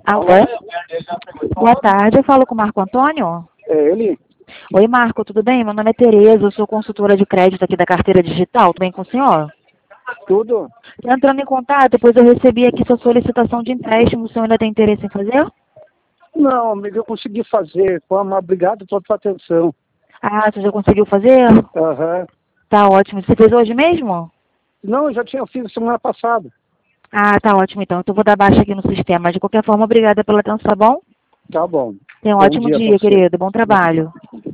Alô? Boa tarde, eu falo com o Marco Antônio? É ele? Oi, Marco, tudo bem? Meu nome é Tereza, eu sou consultora de crédito aqui da carteira digital, tudo bem com o senhor? Tudo? Tô entrando em contato, pois eu recebi aqui sua solicitação de empréstimo, o senhor ainda tem interesse em fazer? Não, amigo, eu consegui fazer. Obrigado pela tua atenção. Ah, você já conseguiu fazer? Aham. Tá ótimo. Você fez hoje mesmo? Não, eu já tinha feito semana passada. Ah, tá ótimo então. Então eu vou dar baixa aqui no sistema. De qualquer forma, obrigada pela atenção, tá bom? Tá bom. Tenha um Bom ótimo dia pra dia, você. querido. Bom trabalho.